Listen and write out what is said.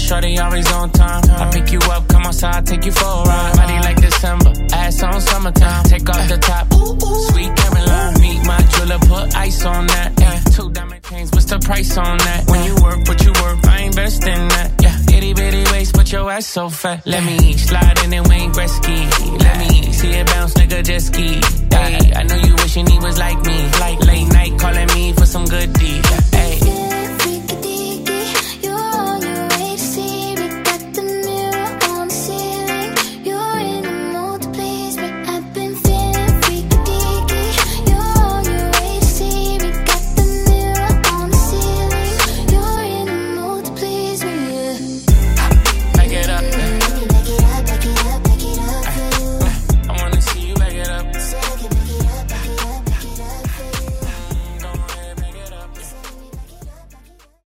shorty always on time. I pick you up, come outside, take you for a ride. Body like December, ass on summertime. Take off the top, sweet Caroline. Meet my jeweler, put ice on that. Yeah. 2 diamond chains, what's the price on that? When you work, what you work, I invest in that. Yeah, itty bitty waist, but your ass so fat. Let me slide in and Wayne Gretzky. Let me see it bounce, nigga, jet ski. Ay, I know you wishing he was like me. Like late night calling me for some good deed. Ay,